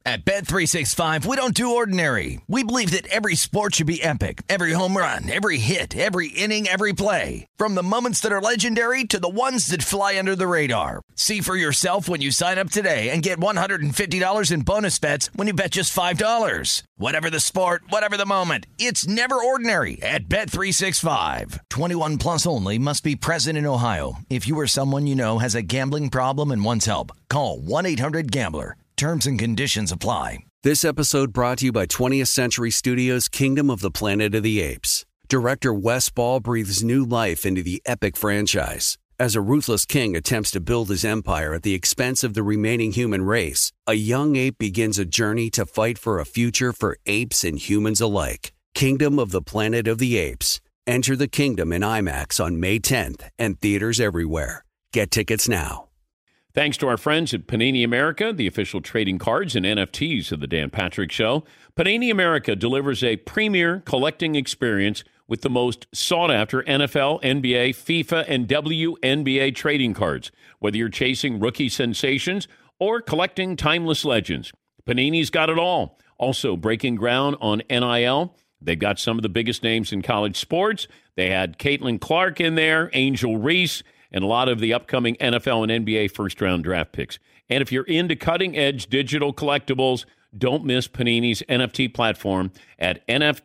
At Bet365, we don't do ordinary. We believe that every sport should be epic. Every home run, every hit, every inning, every play. From the moments that are legendary to the ones that fly under the radar. See for yourself when you sign up today and get $150 in bonus bets when you bet just $5. Whatever the sport, whatever the moment, it's never ordinary at Bet365. 21 plus only. Must be present in Ohio. If you or someone you know has a gambling problem and wants help, call 1-800-GAMBLER. Terms and conditions apply. This episode brought to you by 20th Century Studios' Kingdom of the Planet of the Apes. Director Wes Ball breathes new life into the epic franchise. As a ruthless king attempts to build his empire at the expense of the remaining human race, a young ape begins a journey to fight for a future for apes and humans alike. Kingdom of the Planet of the Apes. Enter the kingdom in IMAX on May 10th and theaters everywhere. Get tickets now. Thanks to our friends at Panini America, the official trading cards and NFTs of the Dan Patrick Show. Panini America delivers a premier collecting experience with the most sought-after NFL, NBA, FIFA, and WNBA trading cards. Whether you're chasing rookie sensations or collecting timeless legends, Panini's got it all. Also breaking ground on NIL. They've got some of the biggest names in college sports. They had Caitlin Clark in there, Angel Reese, and a lot of the upcoming NFL and NBA first-round draft picks. And if you're into cutting-edge digital collectibles, don't miss Panini's NFT platform at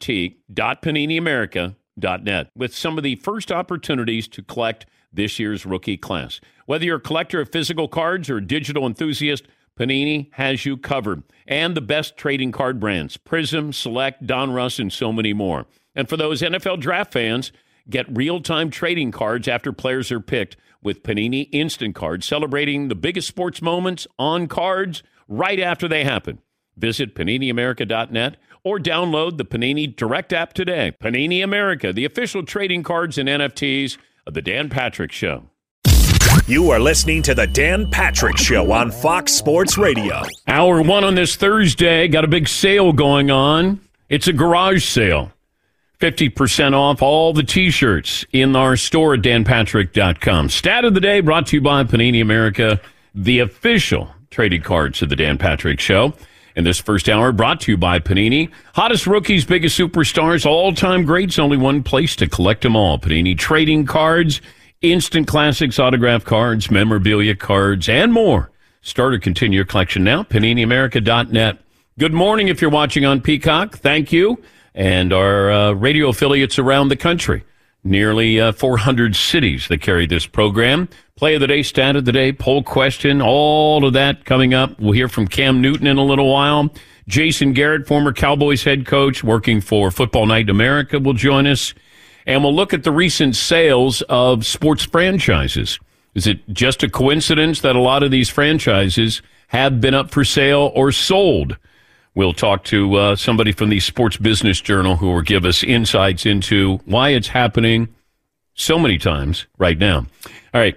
nft.paniniamerica.net with some of the first opportunities to collect this year's rookie class. Whether you're a collector of physical cards or a digital enthusiast, Panini has you covered. And the best trading card brands, Prism, Select, Donruss, and so many more. And for those NFL draft fans, get real-time trading cards after players are picked with Panini Instant Cards, celebrating the biggest sports moments on cards right after they happen. Visit PaniniAmerica.net or download the Panini Direct app today. Panini America, the official trading cards and NFTs of The Dan Patrick Show. You are listening to The Dan Patrick Show on Fox Sports Radio. Hour one on this Thursday, got a big sale going on. It's a garage sale. 50% off all the T-shirts in our store at danpatrick.com. Stat of the day brought to you by Panini America, the official trading cards of the Dan Patrick Show. In this first hour, brought to you by Panini. Hottest rookies, biggest superstars, all-time greats, only one place to collect them all. Panini trading cards, instant classics, autograph cards, memorabilia cards, and more. Start or continue your collection now, PaniniAmerica.net. Good morning if you're watching on Peacock. Thank you. And our radio affiliates around the country. Nearly 400 cities that carry this program. Play of the day, stat of the day, poll question, all of that coming up. We'll hear from Cam Newton in a little while. Jason Garrett, former Cowboys head coach, working for Football Night in America, will join us. And we'll look at the recent sales of sports franchises. Is it just a coincidence that a lot of these franchises have been up for sale or sold? We'll talk to somebody from the Sports Business Journal who will give us insights into why it's happening so many times right now. All right.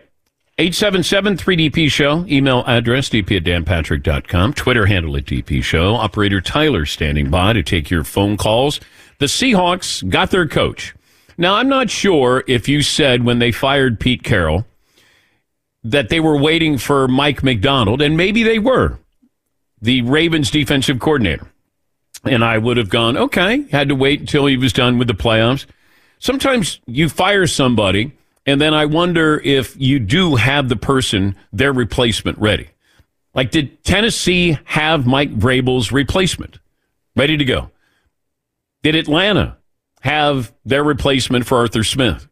877-3DP Show. Email address, dp@danpatrick.com. Twitter handle at DP Show. Operator Tyler standing by to take your phone calls. The Seahawks got their coach. Now, I'm not sure if you said when they fired Pete Carroll that they were waiting for Mike Macdonald, and maybe they were, the Ravens defensive coordinator. And I would have gone, okay, had to wait until he was done with the playoffs. Sometimes you fire somebody, and then I wonder if you do have the person, their replacement, ready. Like, did Tennessee have Mike Vrabel's replacement ready to go? Did Atlanta have their replacement for Arthur Smith?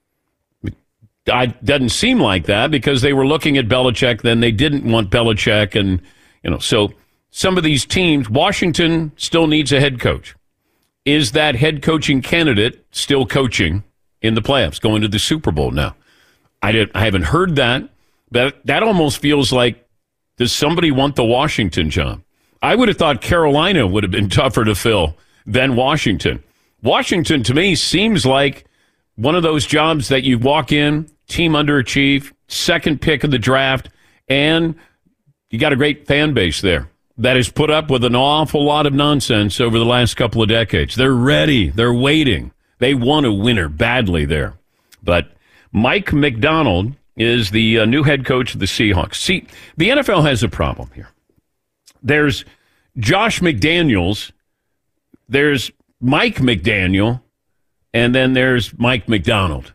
It doesn't seem like that because they were looking at Belichick, then they didn't want Belichick, and, so some of these teams, Washington still needs a head coach. Is that head coaching candidate still coaching in the playoffs, going to the Super Bowl now? I haven't heard that, but that almost feels like, does somebody want the Washington job? I would have thought Carolina would have been tougher to fill than Washington. Washington, to me, seems like one of those jobs that you walk in, team underachieve, second pick of the draft, and you got a great fan base there that has put up with an awful lot of nonsense over the last couple of decades. They're ready. They're waiting. They want a winner badly there. But Mike Macdonald is the new head coach of the Seahawks. See, the NFL has a problem here. There's Josh McDaniels, there's Mike McDaniel, and then there's Mike McDonald.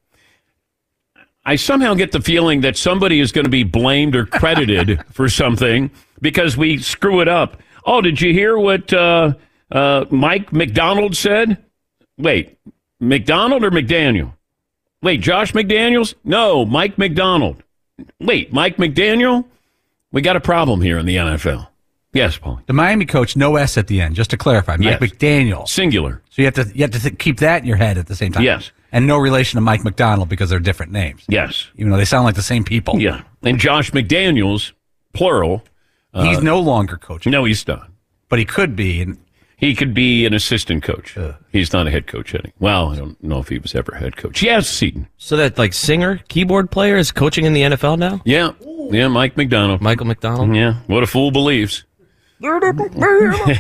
I somehow get the feeling that somebody is going to be blamed or credited for something because we screw it up. Oh, did you hear what Mike McDonald said? Wait, McDonald or McDaniel? Wait, Josh McDaniels? No, Mike McDonald. Wait, Mike McDaniel? We got a problem here in the NFL. Yes, Paul. The Miami coach, no S at the end, just to clarify. Mike McDaniel. Singular. So you have to keep that in your head at the same time. Yes. And no relation to Mike McDonald because they're different names. Yes. Even though they sound like the same people. Yeah. And Josh McDaniels, plural. He's no longer coaching. No, he's not. But he could be. And he could be an assistant coach. He's not a head coach anymore. Well, I don't know if he was ever a head coach. Yes, Seton. So that like singer, keyboard player is coaching in the NFL now? Yeah. Yeah, Mike McDonald. Michael McDonald? Yeah. What a fool believes. Y'all gonna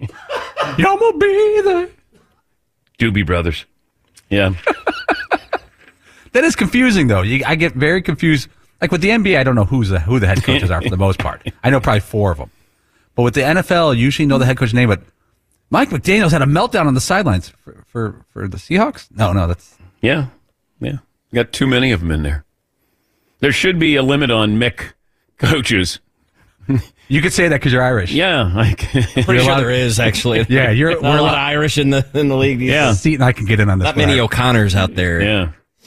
be there. Doobie Brothers. Yeah. That is confusing, though. I get very confused. Like with the NBA, I don't know who the head coaches are for the most part. I know probably 4 of them. But with the NFL, I usually know the head coach's name. But Mike McDaniels had a meltdown on the sidelines for the Seahawks? No, that's... Yeah. Got too many of them in there. There should be a limit on Mick coaches. You could say that because you're Irish. Yeah. Pretty sure there is, actually. Yeah, we're a lot of Irish in the league. Yeah. Seton, I can get in on this. Not many O'Connors out there. Yeah.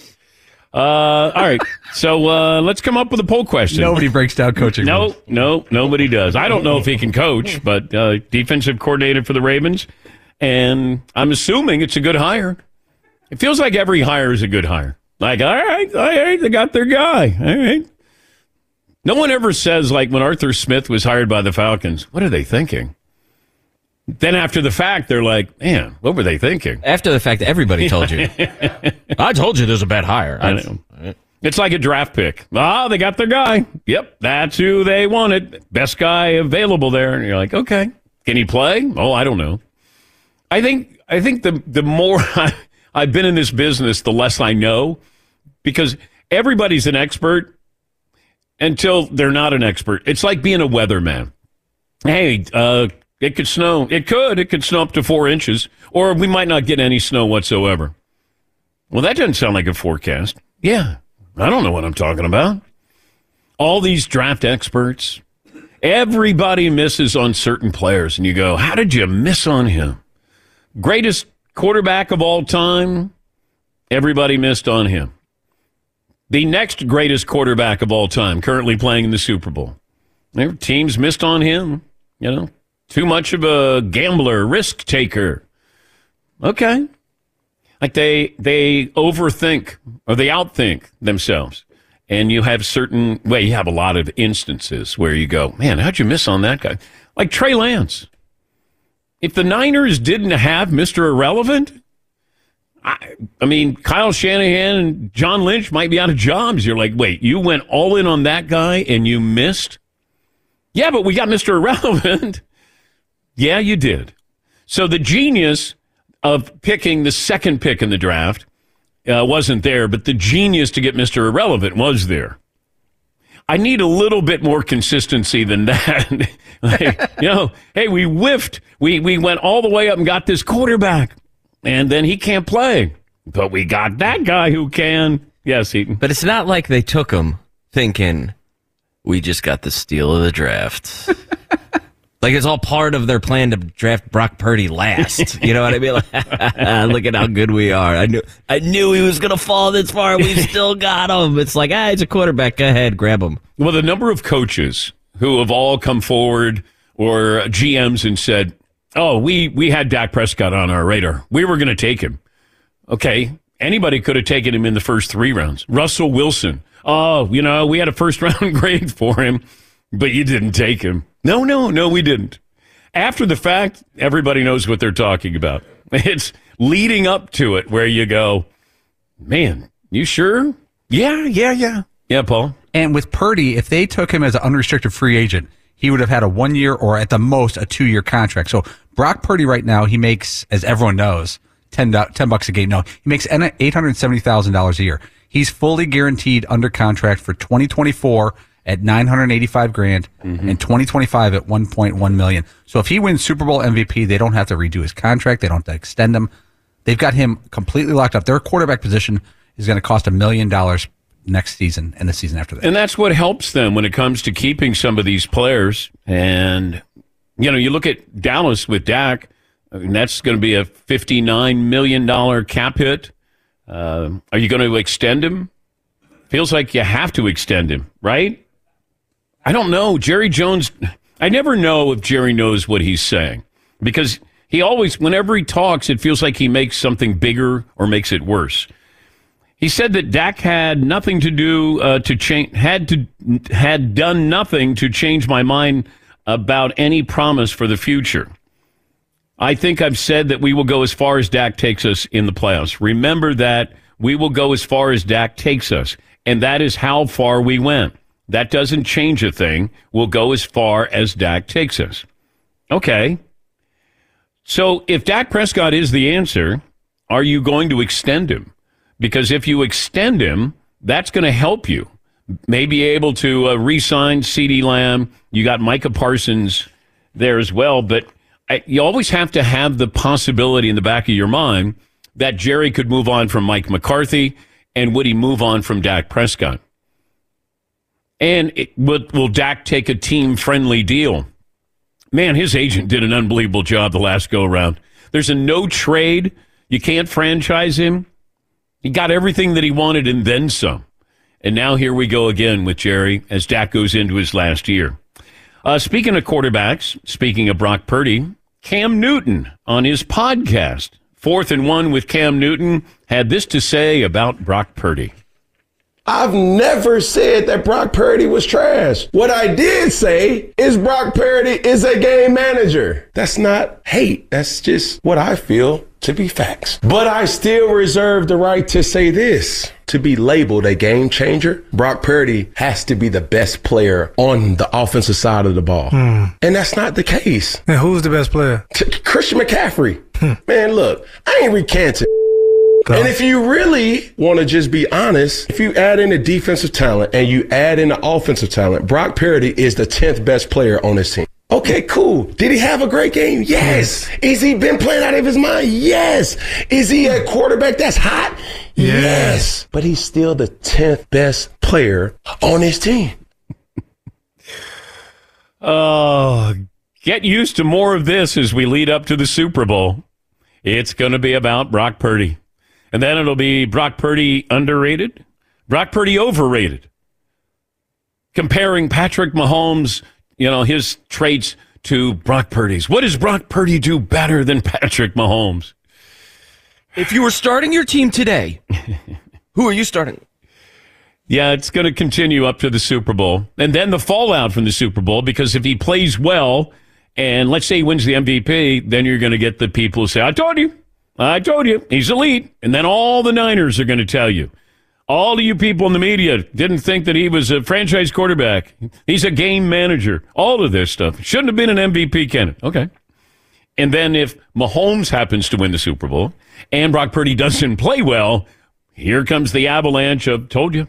All right. So let's come up with a poll question. Nobody breaks down coaching. No, nobody does. I don't know if he can coach, but defensive coordinator for the Ravens, and I'm assuming it's a good hire. It feels like every hire is a good hire. Like, all right, they got their guy. All right. No one ever says, like when Arthur Smith was hired by the Falcons, what are they thinking? Then after the fact, they're like, man, what were they thinking? After the fact, everybody told you. I told you there's a bad hire. I know. It's like a draft pick. They got their guy. Yep, that's who they wanted. Best guy available there. And you're like, okay, can he play? Oh, I don't know. I think the more I've been in this business, the less I know, because everybody's an expert until they're not an expert. It's like being a weatherman. Hey, it could snow. It could snow up to 4 inches, or we might not get any snow whatsoever. Well, that doesn't sound like a forecast. Yeah, I don't know what I'm talking about. All these draft experts, everybody misses on certain players, and you go, how did you miss on him? Greatest quarterback of all time, everybody missed on him. The next greatest quarterback of all time, currently playing in the Super Bowl. Their teams missed on him, Too much of a gambler, risk taker. Okay. Like they overthink or they outthink themselves. And you have you have a lot of instances where you go, man, how'd you miss on that guy? Like Trey Lance. If the Niners didn't have Mr. Irrelevant, I mean, Kyle Shanahan and John Lynch might be out of jobs. You're like, wait, you went all in on that guy and you missed? Yeah, but we got Mr. Irrelevant. Yeah, you did. So the genius of picking the second pick in the draft wasn't there, but the genius to get Mr. Irrelevant was there. I need a little bit more consistency than that. Hey, we whiffed. We went all the way up and got this quarterback, and then he can't play. But we got that guy who can. Yes, Eaton. But it's not like they took him thinking, we just got the steal of the draft. Like it's all part of their plan to draft Brock Purdy last. You know what I mean? Like, look at how good we are. I knew he was going to fall this far. We've still got him. It's like, he's a quarterback. Go ahead, grab him. Well, the number of coaches who have all come forward or GMs and said, oh, we had Dak Prescott on our radar. We were going to take him. Okay, anybody could have taken him in the first 3 rounds. Russell Wilson. Oh, we had a first-round grade for him, but you didn't take him. No, we didn't. After the fact, everybody knows what they're talking about. It's leading up to it where you go, man, you sure? Yeah. Yeah, Paul. And with Purdy, if they took him as an unrestricted free agent, he would have had a 1-year or at the most a 2-year contract. So Brock Purdy right now, he makes, as everyone knows, $10 a game. No, he makes $870,000 a year. He's fully guaranteed under contract for 2024 at $985,000 and 2025 at $1.1 million. So if he wins Super Bowl MVP, they don't have to redo his contract. They don't have to extend him. They've got him completely locked up. Their quarterback position is going to cost $1 million next season and the season after that. And that's what helps them when it comes to keeping some of these players. And, you look at Dallas with Dak, and that's going to be a $59 million cap hit. Are you going to extend him? Feels like you have to extend him, right? I don't know. Jerry Jones, I never know if Jerry knows what he's saying because he always, whenever he talks, it feels like he makes something bigger or makes it worse. He said that Dak had nothing to do to change, had done nothing to change my mind about any promise for the future. I think I've said that we will go as far as Dak takes us in the playoffs. Remember that we will go as far as Dak takes us, and that is how far we went. That doesn't change a thing. We'll go as far as Dak takes us. Okay. So if Dak Prescott is the answer, are you going to extend him? Because if you extend him, that's going to help you. Maybe able to re-sign CeeDee Lamb. You got Micah Parsons there as well. But you always have to have the possibility in the back of your mind that Jerry could move on from Mike McCarthy, and would he move on from Dak Prescott? And will Dak take a team-friendly deal? Man, his agent did an unbelievable job the last go-around. There's a no trade. You can't franchise him. He got everything that he wanted and then some. And now here we go again with Jerry as Dak goes into his last year. Speaking of quarterbacks, speaking of Brock Purdy, Cam Newton on his podcast, 4th and 1 with Cam Newton, had this to say about Brock Purdy. I've never said that Brock Purdy was trash. What I did say is Brock Purdy is a game manager. That's not hate. That's just what I feel to be facts. But I still reserve the right to say this. To be labeled a game changer, Brock Purdy has to be the best player on the offensive side of the ball. And that's not the case. And who's the best player? Christian McCaffrey. Man, look, I ain't recanting. And if you really want to just be honest, if you add in the defensive talent and you add in the offensive talent, Brock Purdy is the 10th best player on this team. Okay, cool. Did he have a great game? Yes. Is he been playing out of his mind? Yes. Is he a quarterback that's hot? Yes. But he's still the 10th best player on his team. Oh, get used to more of this as we lead up to the Super Bowl. It's going to be about Brock Purdy. And then it'll be Brock Purdy underrated, Brock Purdy overrated. Comparing Patrick Mahomes, his traits to Brock Purdy's. What does Brock Purdy do better than Patrick Mahomes? If you were starting your team today, who are you starting? Yeah, it's going to continue up to the Super Bowl. And then the fallout from the Super Bowl, because if he plays well, and let's say he wins the MVP, then you're going to get the people who say, I told you, he's elite. And then all the Niners are going to tell you. All of you people in the media didn't think that he was a franchise quarterback. He's a game manager. All of this stuff. Shouldn't have been an MVP candidate. Okay. And then if Mahomes happens to win the Super Bowl and Brock Purdy doesn't play well, here comes the avalanche of told you.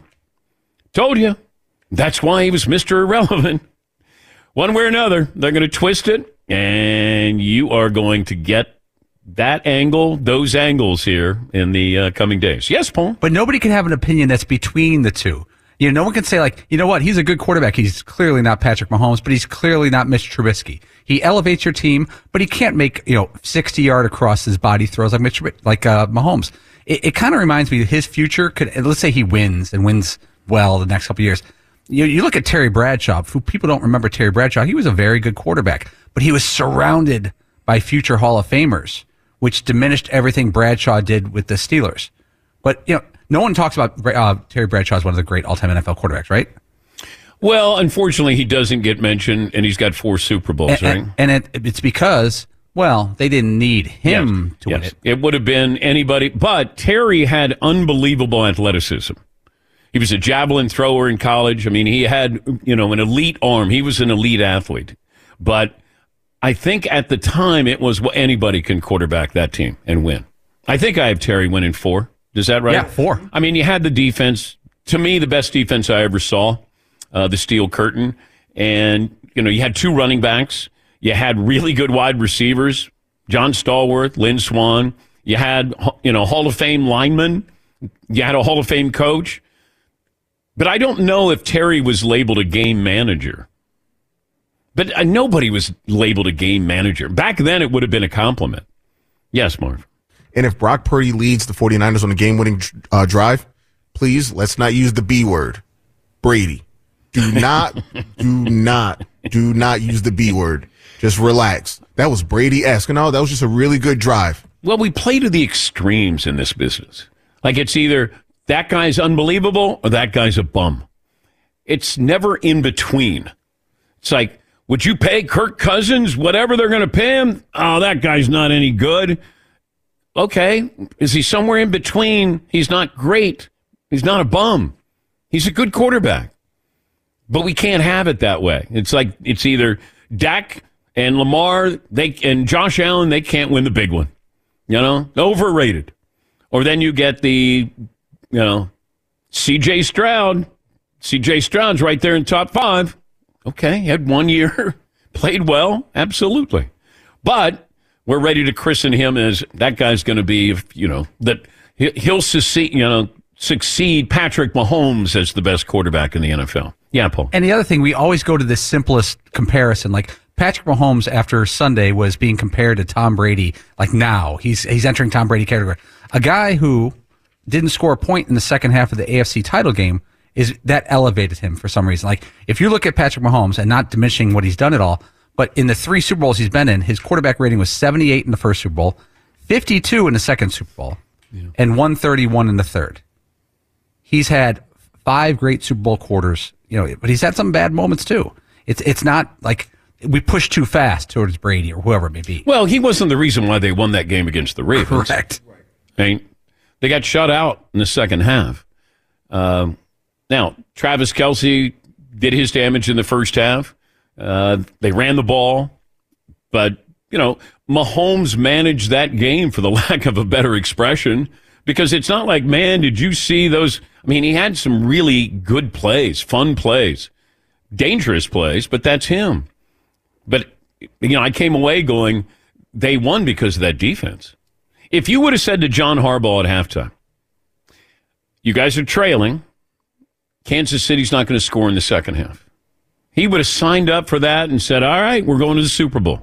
That's why he was Mr. Irrelevant. One way or another, they're going to twist it, and you are going to get that angle, those angles here in the coming days. Yes, Paul? But nobody can have an opinion that's between the two. No one can say, he's a good quarterback. He's clearly not Patrick Mahomes, but he's clearly not Mitch Trubisky. He elevates your team, but he can't make, 60-yard across his body throws like Mahomes. It kind of reminds me that his future could, let's say he wins well the next couple of years. You look at Terry Bradshaw. Who people don't remember Terry Bradshaw. He was a very good quarterback, but he was surrounded by future Hall of Famers, which diminished everything Bradshaw did with the Steelers. But, no one talks about Terry Bradshaw as one of the great all-time NFL quarterbacks, right? Well, unfortunately, he doesn't get mentioned, and he's got 4 Super Bowls, right? And it's because, they didn't need him to win it. It would have been anybody, but Terry had unbelievable athleticism. He was a javelin thrower in college. I mean, he had, an elite arm. He was an elite athlete. But I think at the time it was anybody can quarterback that team and win. I think I have Terry winning 4. Is that right? Yeah, 4. I mean, you had the defense. To me, the best defense I ever saw. the Steel Curtain. And, you had 2 running backs. You had really good wide receivers, John Stallworth, Lynn Swann. You had, Hall of Fame linemen. You had a Hall of Fame coach. But I don't know if Terry was labeled a game manager. But nobody was labeled a game manager. Back then, it would have been a compliment. Yes, Marv. And if Brock Purdy leads the 49ers on a game-winning drive, please, let's not use the B word. Brady. Do not use the B word. Just relax. That was Brady-esque. No, that was just a really good drive. Well, we play to the extremes in this business. Like it's either that guy's unbelievable or that guy's a bum. It's never in between. It's like, would you pay Kirk Cousins whatever they're going to pay him? Oh, that guy's not any good. Okay. Is he somewhere in between? He's not great. He's not a bum. He's a good quarterback. But we can't have it that way. It's like it's either Dak and Lamar and Josh Allen, they can't win the big one. Overrated. Or then you get the, C.J. Stroud. C.J. Stroud's right there in top 5. Okay, had 1 year, played well, absolutely. But we're ready to christen him as that guy's going to be, that he'll succeed Patrick Mahomes as the best quarterback in the NFL. Yeah, Paul. And the other thing, we always go to the simplest comparison. Like Patrick Mahomes after Sunday was being compared to Tom Brady. Like now, he's entering Tom Brady category. A guy who didn't score a point in the second half of the AFC title game that elevated him for some reason. Like if you look at Patrick Mahomes, and not diminishing what he's done at all, but in the 3 Super Bowls he's been in, his quarterback rating was 78 in the first Super Bowl, 52 in the second Super Bowl, and 131 in the third. He's had 5 great Super Bowl quarters, but he's had some bad moments too. It's not like we push too fast towards Brady or whoever it may be. Well, he wasn't the reason why they won that game against the Ravens. Correct. They got shut out in the second half. Now, Travis Kelce did his damage in the first half. They ran the ball. But, Mahomes managed that game, for the lack of a better expression, because it's not like, man, did you see those? I mean, he had some really good plays, fun plays, dangerous plays, but that's him. But, I came away going, they won because of that defense. If you would have said to John Harbaugh at halftime, you guys are trailing, Kansas City's not going to score in the second half, he would have signed up for that and said, all right, we're going to the Super Bowl.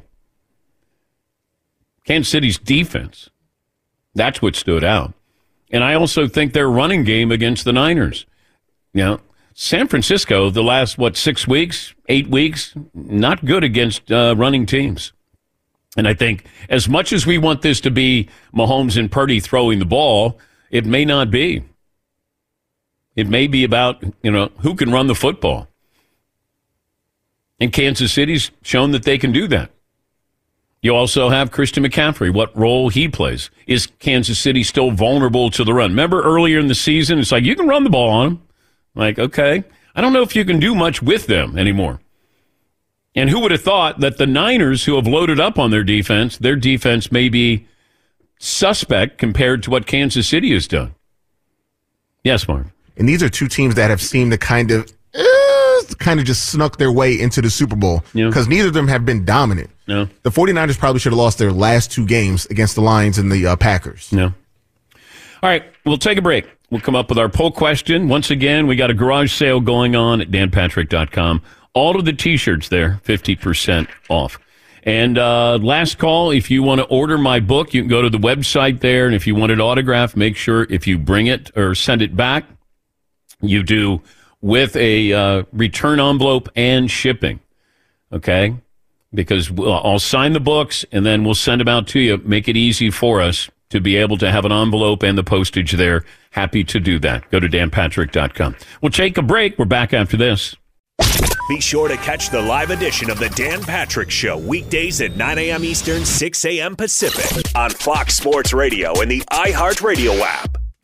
Kansas City's defense, that's what stood out. And I also think their running game against the Niners. San Francisco, the last, 6 weeks, 8 weeks, not good against running teams. And I think as much as we want this to be Mahomes and Purdy throwing the ball, it may not be. It may be about, who can run the football. And Kansas City's shown that they can do that. You also have Christian McCaffrey, what role he plays. Is Kansas City still vulnerable to the run? Remember earlier in the season, it's like, you can run the ball on them. Like, okay. I don't know if you can do much with them anymore. And who would have thought that the Niners, who have loaded up on their defense may be suspect compared to what Kansas City has done. Yes, Mark. And these are 2 teams that have seemed to kind of just snuck their way into the Super Bowl because neither of them have been dominant. No. The 49ers probably should have lost their last 2 games against the Lions and the Packers. No. All right, we'll take a break. We'll come up with our poll question. Once again, we got a garage sale going on at danpatrick.com. All of the T-shirts there, 50% off. And last call, if you want to order my book, you can go to the website there. And if you want it autographed, make sure if you bring it or send it back, you do with a return envelope and shipping. Okay? Because I'll sign the books and then we'll send them out to you. Make it easy for us to be able to have an envelope and the postage there. Happy to do that. Go to danpatrick.com. We'll take a break. We're back after this. Be sure to catch the live edition of the Dan Patrick Show weekdays at 9 a.m. Eastern, 6 a.m. Pacific on Fox Sports Radio and the iHeartRadio app.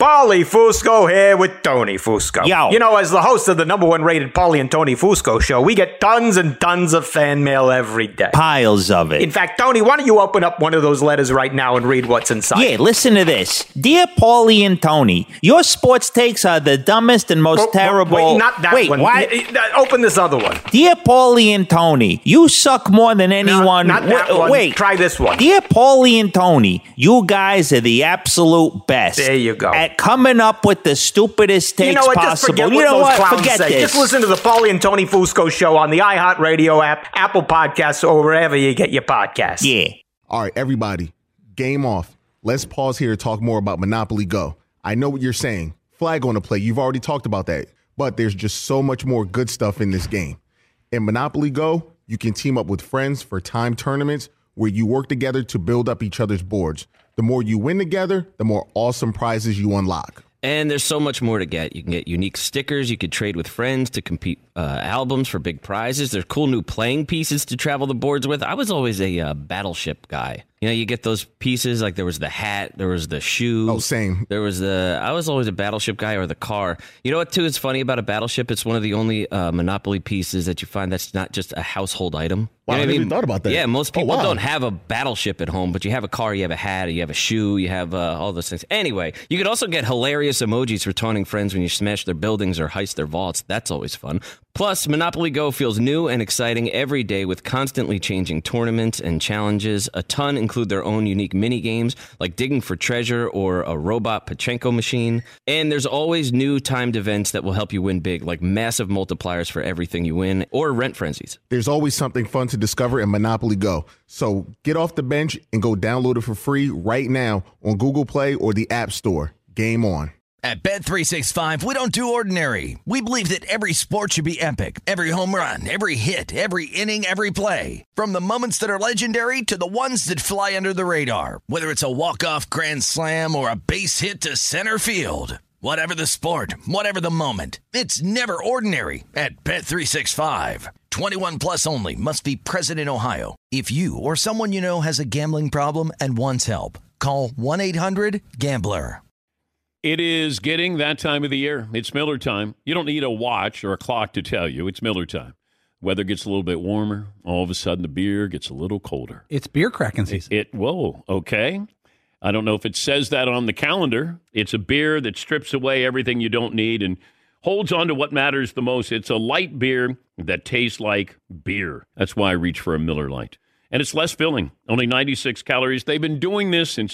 Paulie Fusco here with Tony Fusco. Yo. You know, as the host of the #1 rated Paulie and Tony Fusco show, we get tons and tons of fan mail every day. Piles of it. In fact, Tony, why don't you open up one of those letters right now and read what's inside? Yeah, listen to this. Dear Paulie and Tony, your sports takes are the dumbest and most terrible... Wait, not that one. What? Open this other one. Dear Paulie and Tony, you suck more than anyone... No, not that one. Wait. Try this one. Dear Paulie and Tony, you guys are the absolute best. There you go. At coming up with the stupidest takes you know what? possible. Just forget you know what what? those clowns Forget say. this. Just listen to the Paulie and Tony Fusco show on the iHeartRadio app, Apple Podcasts, or wherever you get your podcasts. Yeah. All right, everybody, game off. Let's pause here to talk more about Monopoly Go. I know what you're saying. Flag on the play. You've already talked about that. But there's just so much more good stuff in this game. In Monopoly Go, you can team up with friends for time tournaments where you work together to build up each other's boards. The more you win together, the more awesome prizes you unlock. And there's so much more to get. You can get unique stickers. You could trade with friends to compete albums for big prizes. There's cool new playing pieces to travel the boards with. I was always a Battleship guy. You know, you get those pieces, like there was the hat, there was the shoe. Oh, same. I was always a Battleship guy, or the car. You know what, too, is funny about a Battleship? It's one of the only Monopoly pieces that you find that's not just a household item. Wow, You know I what never even thought about that. Yeah, most people wow. don't have a Battleship at home, but you have a car, you have a hat, you have a shoe, you have all those things. Anyway, you could also get hilarious emojis for taunting friends when you smash their buildings or heist their vaults. That's always fun. Plus, Monopoly Go feels new and exciting every day with constantly changing tournaments and challenges. A ton include their own unique mini games like digging for treasure or a robot Pachinko machine. And there's always new timed events that will help you win big, like massive multipliers for everything you win or rent frenzies. There's always something fun to discover in Monopoly Go. So get off the bench and go download it for free right now on Google Play or the App Store. Game on. At Bet365, we don't do ordinary. We believe that every sport should be epic. Every home run, every hit, every inning, every play. From the moments that are legendary to the ones that fly under the radar. Whether it's a walk-off grand slam or a base hit to center field. Whatever the sport, whatever the moment. It's never ordinary at Bet365. 21 plus only. Must be present in Ohio. If you or someone you know has a gambling problem and wants help, call 1-800-GAMBLER. It is getting that time of the year. It's Miller time. You don't need a watch or a clock to tell you. It's Miller time. Weather gets a little bit warmer. All of a sudden, the beer gets a little colder. It's beer cracking season. Whoa, okay. I don't know if it says that on the calendar. It's a beer that strips away everything you don't need and holds on to what matters the most. It's a light beer that tastes like beer. That's why I reach for a Miller Lite. And it's less filling, only 96 calories. They've been doing this since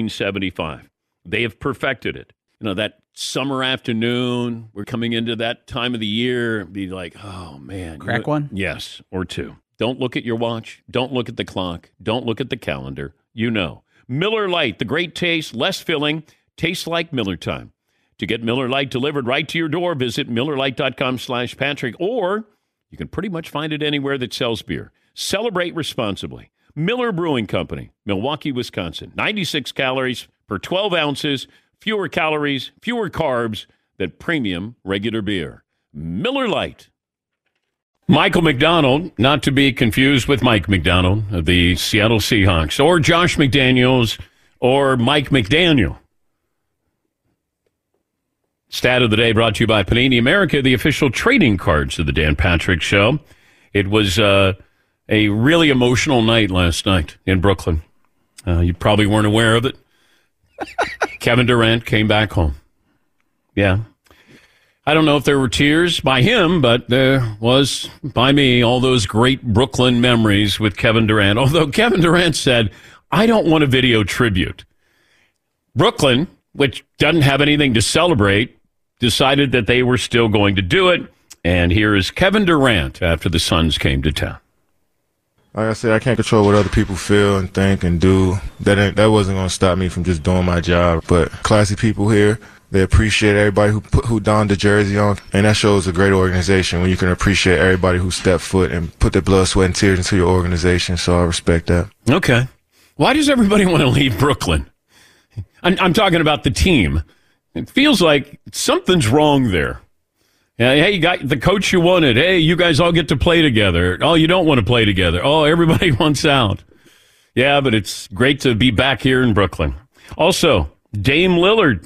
1975. They have perfected it. You know, that summer afternoon, we're coming into that time of the year, be like, oh, man. Crack one? Yes, or two. Don't look at your watch. Don't look at the clock. Don't look at the calendar. You know. Miller Lite, the great taste, less filling, tastes like Miller time. To get Miller Lite delivered right to your door, visit MillerLite.com/Patrick, or you can pretty much find it anywhere that sells beer. Celebrate responsibly. Miller Brewing Company, Milwaukee, Wisconsin. 96 calories per 12 ounces, fewer calories, fewer carbs than premium regular beer. Miller Lite. Michael McDonald, not to be confused with Mike McDonald of the Seattle Seahawks, or Josh McDaniels, or Mike McDaniel. Stat of the day brought to you by Panini America, the official trading cards of the Dan Patrick Show. It was a really emotional night last night in Brooklyn. You probably weren't aware of it. Kevin Durant came back home. Yeah. I don't know if there were tears by him, but there was, by me, all those great Brooklyn memories with Kevin Durant. Although Kevin Durant said, I don't want a video tribute. Brooklyn, which doesn't have anything to celebrate, decided that they were still going to do it. And here is Kevin Durant after the Suns came to town. Like I said, I can't control what other people feel and think and do. That wasn't going to stop me from just doing my job. But classy people here, they appreciate everybody who donned the jersey on. And that shows a great organization when you can appreciate everybody who stepped foot and put their blood, sweat, and tears into your organization. So I respect that. Okay. Why does everybody want to leave Brooklyn? I'm talking about the team. It feels like something's wrong there. Hey, you got the coach you wanted. Hey, you guys all get to play together. Oh, you don't want to play together. Oh, everybody wants out. Yeah, but it's great to be back here in Brooklyn. Also, Dame Lillard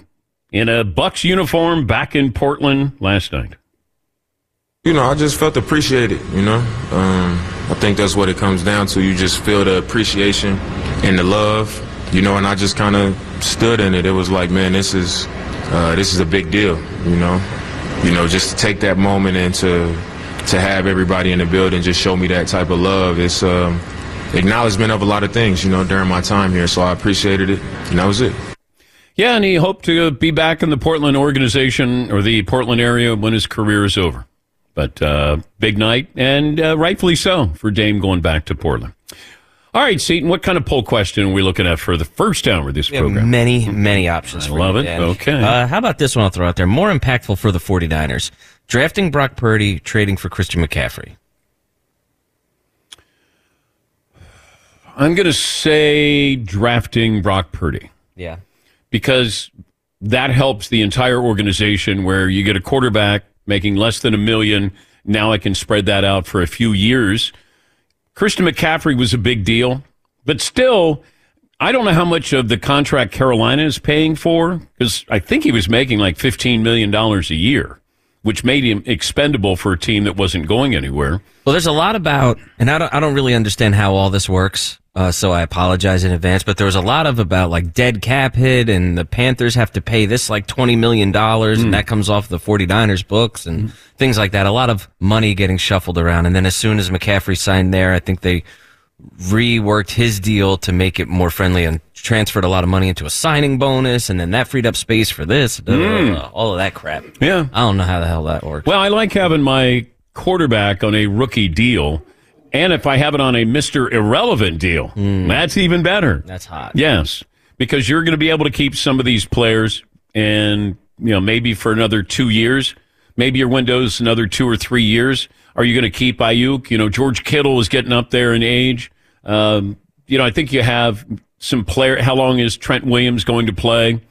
in a Bucs uniform back in Portland last night. I just felt appreciated, I think that's what it comes down to. You just feel the appreciation and the love, and I just kind of stood in it. It was like, man, this is a big deal, just to take that moment and to have everybody in the building just show me that type of love. It's acknowledgement of a lot of things, during my time here. So I appreciated it, and that was it. Yeah, and he hoped to be back in the Portland organization or the Portland area when his career is over. But big night, and rightfully so, for Dame going back to Portland. All right, Seton, what kind of poll question are we looking at for the first hour of this program? Many, many options for love you, it. Dan. Okay. How about this one I'll throw out there? More impactful for the 49ers. Drafting Brock Purdy, trading for Christian McCaffrey. I'm going to say drafting Brock Purdy. Yeah. Because that helps the entire organization where you get a quarterback making less than $1 million. Now I can spread that out for a few years. Christian McCaffrey was a big deal, but still, I don't know how much of the contract Carolina is paying for, because I think he was making like $15 million a year, which made him expendable for a team that wasn't going anywhere. Well, there's a lot about, and I don't really understand how all this works, so I apologize in advance, but there was a lot about like dead cap hit, and the Panthers have to pay this like $20 million, and that comes off the 49ers books and things like that. A lot of money getting shuffled around, and then as soon as McCaffrey signed there, I think they reworked his deal to make it more friendly and transferred a lot of money into a signing bonus, and then that freed up space for this, all of that crap. Yeah. I don't know how the hell that works. Well, I like having my quarterback on a rookie deal, and if I have it on a Mr. Irrelevant deal, that's even better. That's hot. Yes, because you're going to be able to keep some of these players, and maybe for another 2 years, maybe your window's another 2 or 3 years. Are you going to keep Ayuk? George Kittle is getting up there in age. I think you have some player. How long is Trent Williams going to play?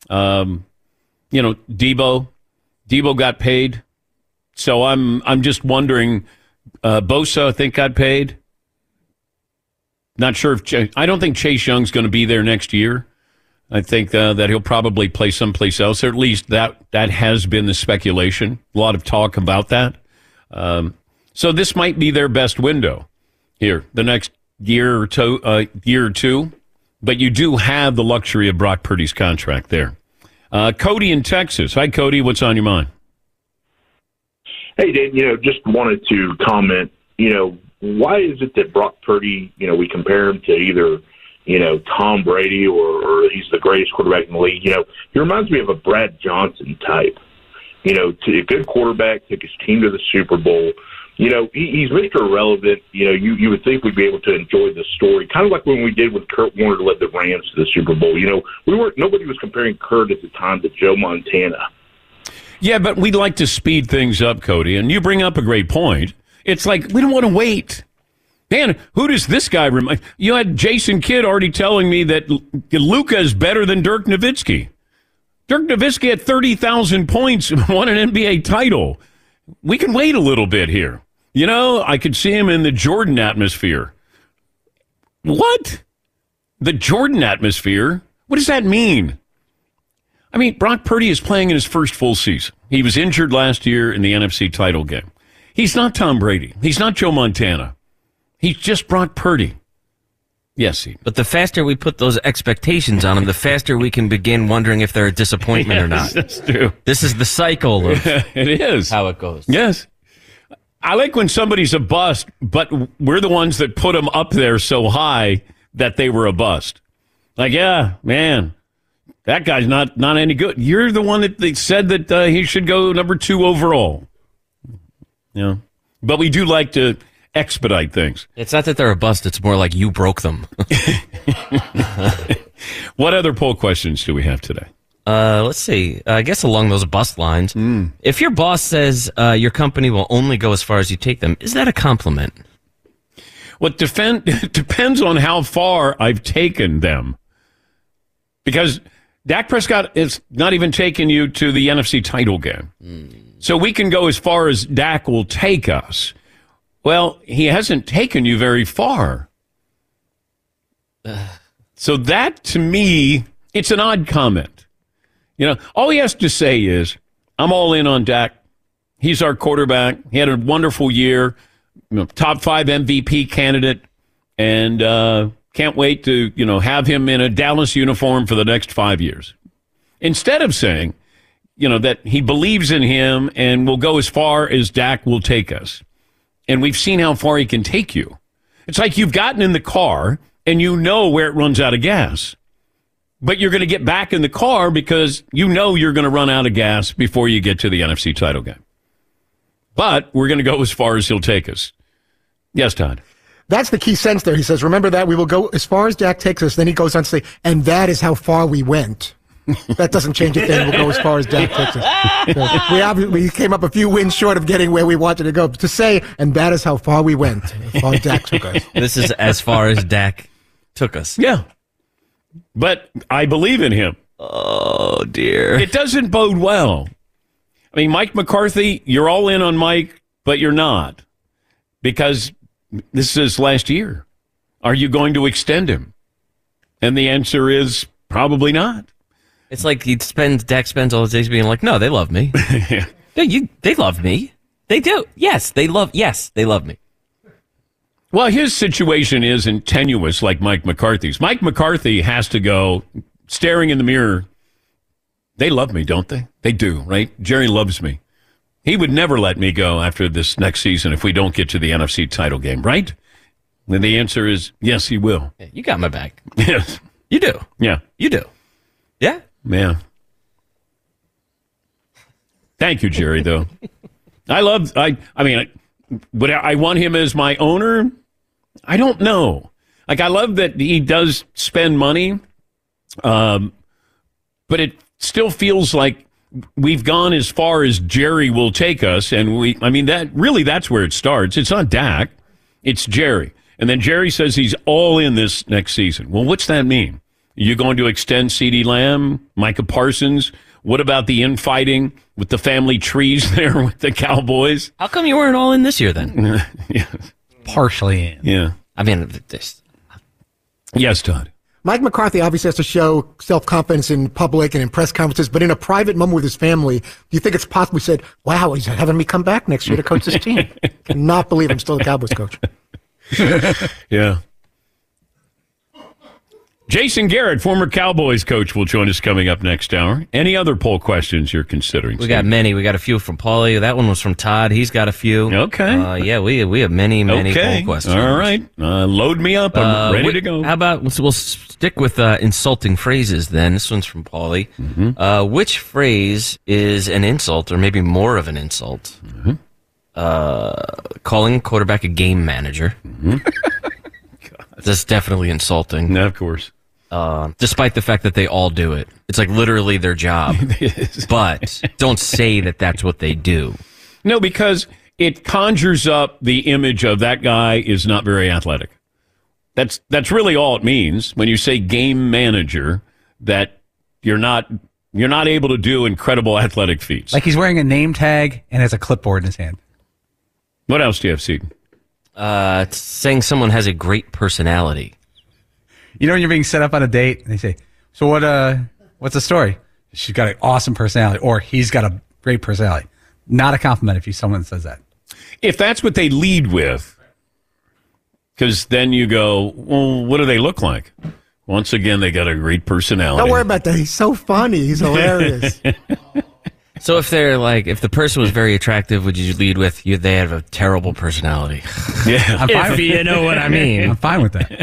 Debo got paid. So I'm just wondering, Bosa, I think, got paid. Not sure if I don't think Chase Young's going to be there next year. I think that he'll probably play someplace else, or at least that has been the speculation. A lot of talk about that. So this might be their best window here, the next year or two. But you do have the luxury of Brock Purdy's contract there. Cody in Texas. Hi, Cody. What's on your mind? Hey, Dan, just wanted to comment, why is it that Brock Purdy, we compare him to either, Tom Brady or he's the greatest quarterback in the league? He reminds me of a Brad Johnson type, to a good quarterback, took his team to the Super Bowl. He's Mr. Irrelevant. You would think we'd be able to enjoy the story, kind of like when we did with Kurt Warner led the Rams to the Super Bowl. Nobody was comparing Kurt at the time to Joe Montana. Yeah, but we'd like to speed things up, Cody, and you bring up a great point. It's like, we don't want to wait. Man, who does this guy remind? You had Jason Kidd already telling me that Luka is better than Dirk Nowitzki. Dirk Nowitzki had 30,000 points and won an NBA title. We can wait a little bit here. I could see him in the Jordan atmosphere. What? The Jordan atmosphere? What does that mean? I mean, Brock Purdy is playing in his first full season. He was injured last year in the NFC title game. He's not Tom Brady. He's not Joe Montana. He's just Brock Purdy. Yes, but the faster we put those expectations on him, the faster we can begin wondering if they're a disappointment or not. That's true. This is the cycle of it is how it goes. Yes. I like when somebody's a bust, but we're the ones that put them up there so high that they were a bust. Like, yeah, man, that guy's not any good. You're the one that they said that he should go number 2 overall. Yeah. But we do like to expedite things. It's not that they're a bust. It's more like you broke them. What other poll questions do we have today? Let's see. I guess along those bust lines, if your boss says your company will only go as far as you take them, is that a compliment? Well, it depends on how far I've taken them. Because Dak Prescott is not even taking you to the NFC title game. So we can go as far as Dak will take us. Well, he hasn't taken you very far. So that, to me, it's an odd comment. You know, all he has to say is, I'm all in on Dak. He's our quarterback. He had a wonderful year, top 5 MVP candidate, and can't wait to, have him in a Dallas uniform for the next 5 years. Instead of saying, that he believes in him and will go as far as Dak will take us. And we've seen how far he can take you. It's like you've gotten in the car and you know where it runs out of gas. But you're going to get back in the car because you know you're going to run out of gas before you get to the NFC title game. But we're going to go as far as he'll take us. Yes, Todd. That's the key sense there. He says, remember that we will go as far as Dak takes us. Then he goes on to say, and that is how far we went. That doesn't change a thing. We'll go as far as Dak takes us. So we came up a few wins short of getting where we wanted to go. To say, and that is how far we went. As far as Dak took us. This is as far as Dak took us. Yeah. But I believe in him. Oh, dear. It doesn't bode well. I mean, Mike McCarthy, you're all in on Mike, but you're not. Because this is last year. Are you going to extend him? And the answer is probably not. It's like Dak spends all his days being like, no, they love me. Yeah. They love me. They do. Yes, they love me. Well, his situation isn't tenuous like Mike McCarthy's. Mike McCarthy has to go staring in the mirror. They love me, don't they? They do, right? Jerry loves me. He would never let me go after this next season if we don't get to the NFC title game, right? And the answer is yes, he will. Yeah, you got my back. Yes. You do. Yeah. You do. Yeah. Yeah. Thank you, Jerry, though. I mean, would I want him as my owner? I don't know. Like, I love that he does spend money, but it still feels like we've gone as far as Jerry will take us, and that's where it starts. It's not Dak, it's Jerry. And then Jerry says he's all in this next season. Well, what's that mean? Are you going to extend CeeDee Lamb, Micah Parsons? What about the infighting with the family trees there with the Cowboys? How come you weren't all in this year then? Yeah. Partially in. Yeah. I mean, this. Yes, Todd. Mike McCarthy obviously has to show self-confidence in public and in press conferences, but in a private moment with his family, do you think it's possible he said, wow, he's having me come back next year to coach this team? Cannot believe I'm still the Cowboys coach. Yeah. Jason Garrett, former Cowboys coach, will join us coming up next hour. Any other poll questions you're considering? We got many. We got a few from Paulie. That one was from Todd. He's got a few. Okay. Yeah, we have many poll questions. All right. Load me up. I'm ready to go. How about we'll stick with insulting phrases then. This one's from Paulie. Mm-hmm. Which phrase is an insult or maybe more of an insult? Mm-hmm. Calling a quarterback a game manager. Mm-hmm. That's definitely insulting. No, of course. Despite the fact that they all do it. It's like literally their job. It is. But don't say that that's what they do. No, because it conjures up the image of that guy is not very athletic. That's really all it means when you say game manager, that you're not able to do incredible athletic feats. Like he's wearing a name tag and has a clipboard in his hand. What else do you have, Seton? Saying someone has a great personality. You know when you're being set up on a date and they say, so what's the story? She's got an awesome personality, or he's got a great personality. Not a compliment if someone says that. If that's what they lead with, because then you go, well, what do they look like? Once again, they got a great personality. Don't worry about that. He's so funny. He's hilarious. So if the person was very attractive, would you lead with they have a terrible personality? Yeah. I'm fine with you know what I mean. I'm fine with that.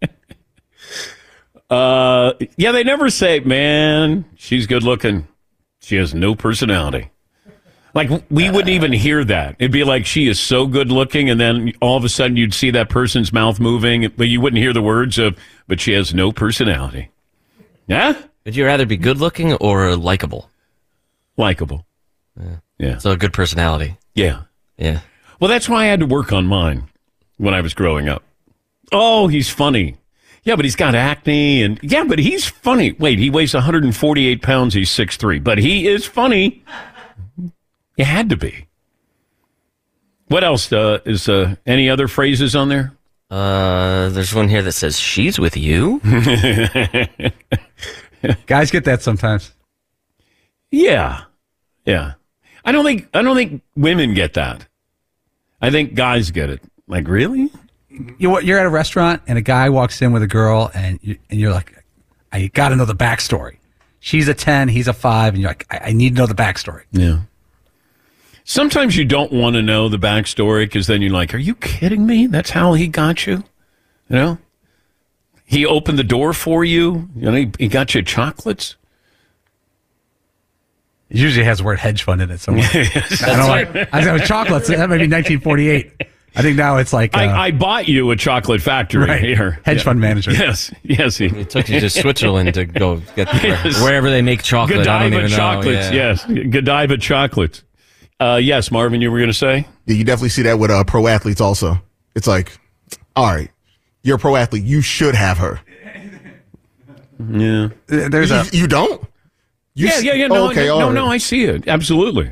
Yeah, they never say, man, she's good looking. She has no personality. Like, we wouldn't even hear that. It'd be like, she is so good looking, and then all of a sudden you'd see that person's mouth moving, but you wouldn't hear the words of, but she has no personality. Yeah? Would you rather be good looking or likable? Likable. Yeah. So a good personality. Yeah. Yeah. Well, that's why I had to work on mine when I was growing up. Oh, he's funny. Yeah, but he's got acne, and yeah, but he's funny. Wait, he weighs 148 pounds. He's 6'3", but he is funny. You had to be. What else is any other phrases on there? There's one here that says, she's with you. Guys get that sometimes. Yeah. I don't think women get that. I think guys get it. Like, really? You're at a restaurant and a guy walks in with a girl and you're like, I got to know the backstory. She's a 10, he's a 5, and you're like, I need to know the backstory. Yeah. Sometimes you don't want to know the backstory because then you're like, are you kidding me? That's how he got you? You know? He opened the door for you. You know, he got you chocolates. It usually has the word hedge fund in it somewhere. I know chocolates. That might be 1948. I think now it's like I bought you a chocolate factory here. Hedge fund manager. Yes. He took you to Switzerland to go get wherever they make chocolate. Godiva I don't even chocolates. know. Yes, Godiva chocolates. Yes, Marvin, you were going to say? Yeah, you definitely see that with pro athletes also. It's like, all right, you're a pro athlete. You should have her. Yeah. You don't? Yeah. No, I see it. Absolutely.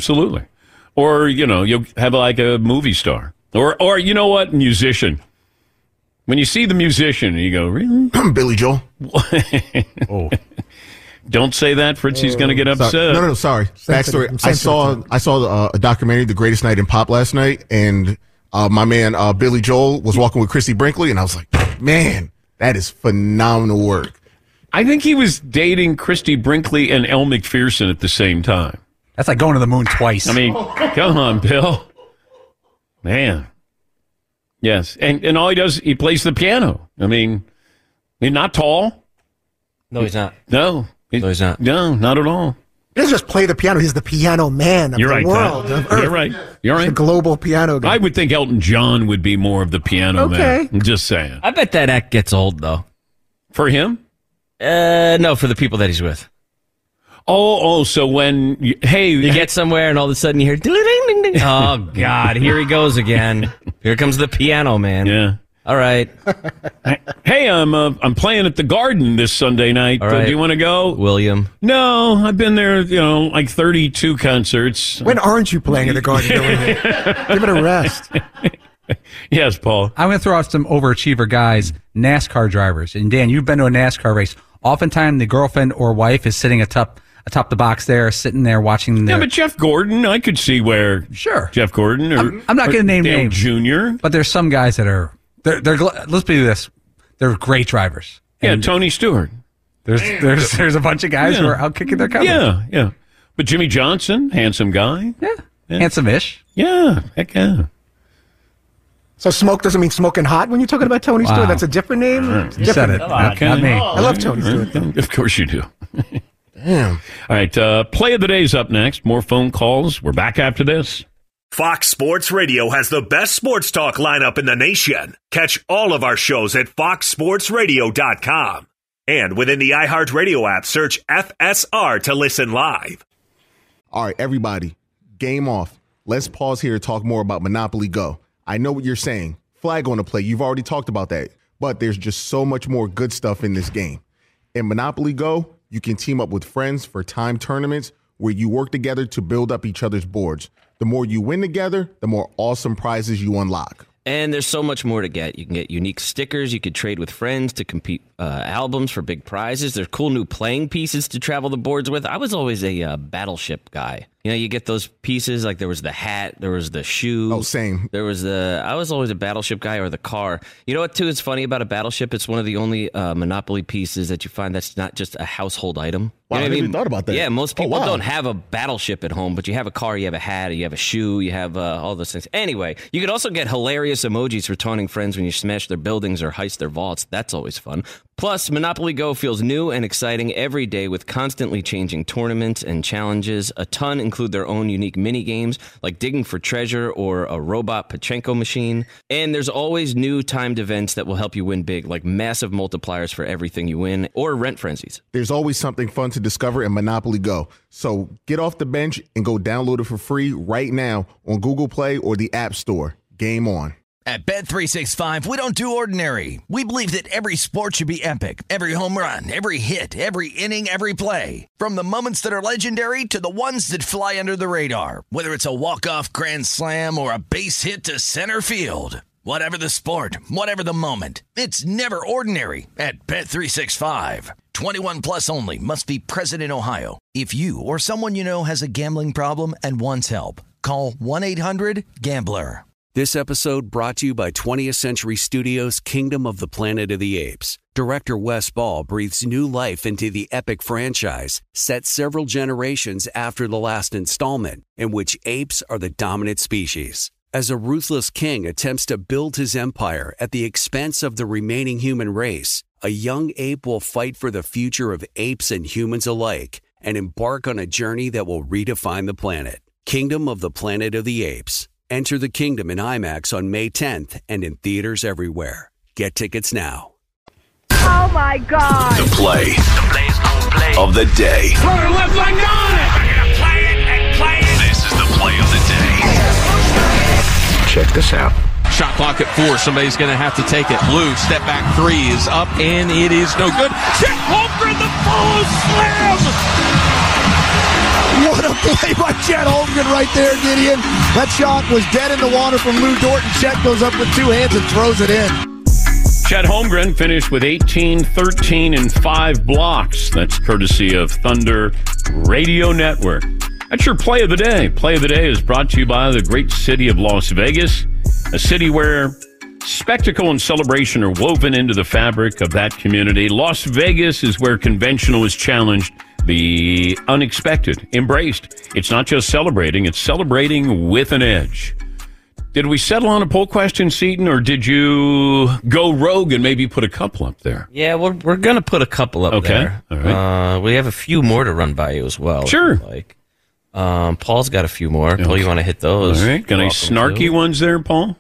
Or, you'll have like a movie star. Or you know what? Musician. When you see the musician, you go, really? Billy Joel. Oh. Don't say that. Fritzy's going to get upset. No, sorry. Backstory. I saw a documentary, The Greatest Night in Pop, last night, and my man Billy Joel was walking with Christy Brinkley, and I was like, man, that is phenomenal work. I think he was dating Christy Brinkley and Elle McPherson at the same time. That's like going to the moon twice. I mean, come on, Bill. Man. Yes. And all he does, he plays the piano. I mean, he's not tall. No, he's not. No, he's not. No, not at all. He doesn't just play the piano. He's the piano man of the world, of Earth. You're right. He's the global piano guy. I would think Elton John would be more of the piano man. I'm just saying. I bet that act gets old, though. For him? No, for the people that he's with. Oh, so when, you get somewhere and all of a sudden you hear, ding, ding, ding. Oh, God, here he goes again. Here comes the piano man. Yeah. All right. Hey, I'm playing at the Garden this Sunday night. All right. Do you want to go? William. No, I've been there, like 32 concerts. When aren't you playing at the Garden doing it? Give it a rest. Yes, Paul. I'm going to throw out some overachiever guys, NASCAR drivers. And Dan, you've been to a NASCAR race. Oftentimes the girlfriend or wife is sitting atop the box there, sitting there watching. Yeah, but Jeff Gordon, I could see where. Sure. Jeff Gordon, or I'm not going to name Dale names, Jr. But there's some guys that are let's do this. They're great drivers. Yeah, And Tony Stewart. There's a bunch of guys who are out kicking their covers. Yeah. But Jimmy Johnson, handsome guy. Yeah. Handsome-ish. Yeah, heck yeah. So smoke doesn't mean smoking hot when you're talking about Tony Stewart? That's a different name? You said it. Not me. I love Tony Stewart. Of course you do. Damn. All right, play of the day's up next. More phone calls. We're back after this. Fox Sports Radio has the best sports talk lineup in the nation. Catch all of our shows at foxsportsradio.com. And within the iHeartRadio app, search FSR to listen live. All right, everybody, game off. Let's pause here to talk more about Monopoly Go. I know what you're saying. Flag on the play. You've already talked about that. But there's just so much more good stuff in this game. In Monopoly Go, you can team up with friends for time tournaments where you work together to build up each other's boards. The more you win together, the more awesome prizes you unlock. And there's so much more to get. You can get unique stickers. You could trade with friends to compete albums for big prizes. There's cool new playing pieces to travel the boards with. I was always a battleship guy. You get those pieces, like there was the hat, there was the shoe. Oh, same. I was always a battleship guy, or the car. You know what, too, is funny about a battleship? It's one of the only Monopoly pieces that you find that's not just a household item. Wow, You know I what never even thought about that. Yeah, most people wow. don't have a battleship at home, but you have a car, you have a hat, you have a shoe, you have all those things. Anyway, you could also get hilarious emojis for taunting friends when you smash their buildings or heist their vaults. That's always fun. Plus, Monopoly Go feels new and exciting every day with constantly changing tournaments and challenges. A ton include their own unique mini games like digging for treasure or a robot Pachinko machine. And there's always new timed events that will help you win big, like massive multipliers for everything you win or rent frenzies. There's always something fun to discover in Monopoly Go. So get off the bench and go download it for free right now on Google Play or the App Store. Game on. At Bet365, we don't do ordinary. We believe that every sport should be epic. Every home run, every hit, every inning, every play. From the moments that are legendary to the ones that fly under the radar. Whether it's a walk-off grand slam or a base hit to center field. Whatever the sport, whatever the moment, it's never ordinary at Bet365. 21 plus only. Must be present in Ohio. If you or someone you know has a gambling problem and wants help, call 1-800-GAMBLER. This episode brought to you by 20th Century Studios' Kingdom of the Planet of the Apes. Director Wes Ball breathes new life into the epic franchise, set several generations after the last installment, in which apes are the dominant species. As a ruthless king attempts to build his empire at the expense of the remaining human race, a young ape will fight for the future of apes and humans alike and embark on a journey that will redefine the planet. Kingdom of the Planet of the Apes. Enter the kingdom in IMAX on May 10th and in theaters everywhere. Get tickets now. Oh my God! The play of the day. Turn left like on it! I'm gonna play it and play it! This is the play of the day. Check this out. Shot clock at 4. Somebody's going to have to take it. Blue, step back 3 is up, and it is no good. Chet Holmgren, the full slam! What a play by Chet Holmgren right there, Gideon. That shot was dead in the water from Lou Dort, and Chet goes up with 2 hands and throws it in. Chet Holmgren finished with 18, 13, and 5 blocks. That's courtesy of Thunder Radio Network. That's your play of the day. Play of the day is brought to you by the great city of Las Vegas, a city where spectacle and celebration are woven into the fabric of that community. Las Vegas is where conventional is challenged, the unexpected embraced. It's not just celebrating, it's celebrating with an edge. Did we settle on a poll question, Seton, or did you go rogue and maybe put a couple up there? Yeah, we're going to put a couple up there. All right. We have a few more to run by you as well. Sure. Paul's got a few more. Okay. Paul, you want to hit those? All right. Got any snarky ones there, Paul?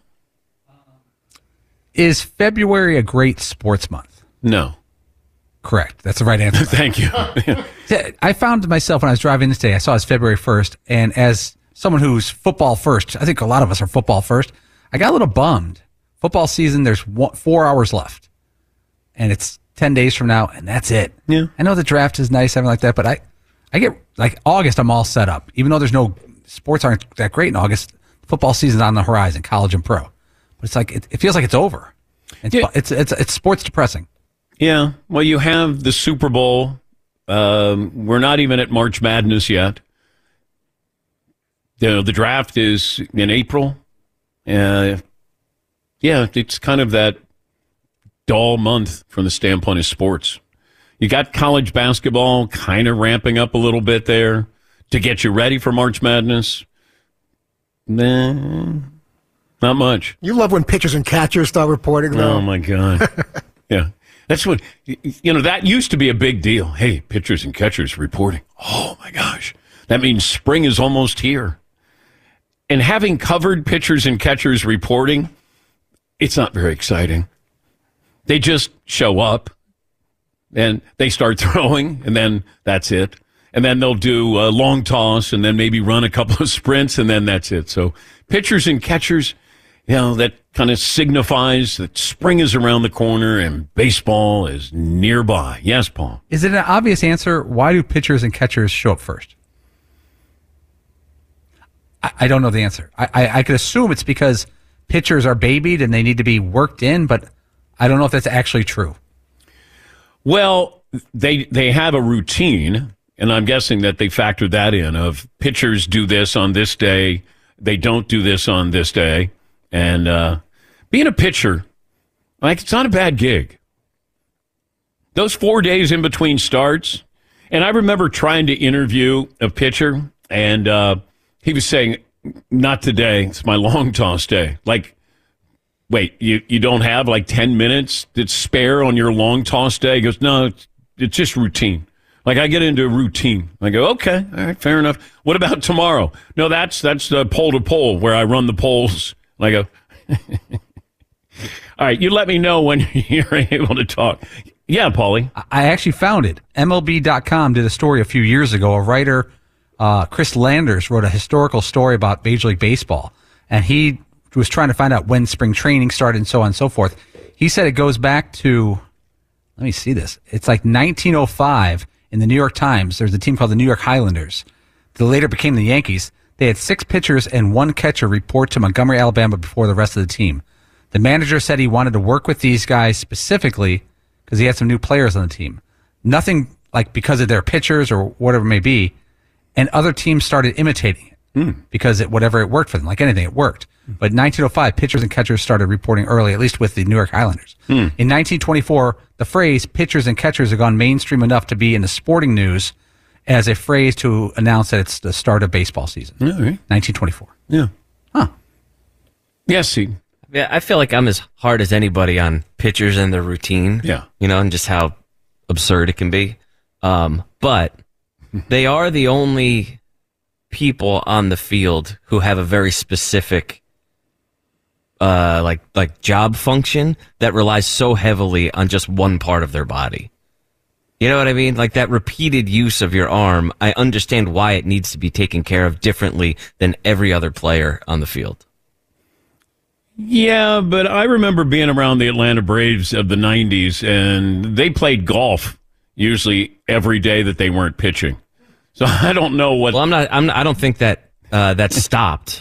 Is February a great sports month? No. Correct. That's the right answer. Thank you. I found myself when I was driving this day, I saw it's February 1st, and as someone who's football first, I think a lot of us are football first, I got a little bummed. Football season, there's 4 hours left, and it's 10 days from now, and that's it. Yeah. I know the draft is nice, everything like that, but I get, like, August, I'm all set up. Even though there's no sports aren't that great in August, football season's on the horizon, college and pro. But it's like, it feels like it's over. It's sports depressing. Yeah. Well, you have the Super Bowl. We're not even at March Madness yet. The draft is in April. Yeah, it's kind of that dull month from the standpoint of sports. You got college basketball kind of ramping up a little bit there to get you ready for March Madness. Nah, not much. You love when pitchers and catchers start reporting, though. Oh, my God. Yeah. That's what, that used to be a big deal. Hey, pitchers and catchers reporting. Oh, my gosh. That means spring is almost here. And having covered pitchers and catchers reporting, it's not very exciting. They just show up and they start throwing, and then that's it. And then they'll do a long toss and then maybe run a couple of sprints, and then that's it. So pitchers and catchers, that kind of signifies that spring is around the corner and baseball is nearby. Yes, Paul. Is it an obvious answer? Why do pitchers and catchers show up first? I don't know the answer. I could assume it's because pitchers are babied and they need to be worked in, but I don't know if that's actually true. Well, they have a routine, and I'm guessing that they factored that in of pitchers do this on this day, they don't do this on this day. And being a pitcher, it's not a bad gig. Those 4 days in between starts, and I remember trying to interview a pitcher, and he was saying, not today, it's my long toss day. Like, wait, you don't have 10 minutes to spare on your long toss day? He goes, no, it's just routine. Like, I get into a routine. I go, okay, all right, fair enough. What about tomorrow? No, that's the pole to pole where I run the poles. And I go, all right, you let me know when you're able to talk. Yeah, Paulie. I actually found it. MLB.com did a story a few years ago. A writer, Chris Landers, wrote a historical story about Major League Baseball. And he was trying to find out when spring training started and so on and so forth. He said it goes back to, let me see this. It's like 1905 in the New York Times. There's a team called the New York Highlanders that later became the Yankees. They had 6 pitchers and 1 catcher report to Montgomery, Alabama before the rest of the team. The manager said he wanted to work with these guys specifically because he had some new players on the team. Nothing like because of their pitchers or whatever it may be. And other teams started imitating it because whatever it worked for them, like anything, it worked. But in 1905, pitchers and catchers started reporting early, at least with the New York Islanders. In 1924, the phrase pitchers and catchers had gone mainstream enough to be in the sporting news as a phrase to announce that it's the start of baseball season. 1924. Yeah. Huh. Yes, see. Yeah, I feel like I'm as hard as anybody on pitchers and their routine. Yeah. And just how absurd it can be. But they are the only people on the field who have a very specific like job function that relies so heavily on just one part of their body. You know what I mean? Like that repeated use of your arm, I understand why it needs to be taken care of differently than every other player on the field. Yeah, but I remember being around the Atlanta Braves of the 90s, and they played golf usually every day that they weren't pitching. So I don't know what... Well, I don't think that that stopped.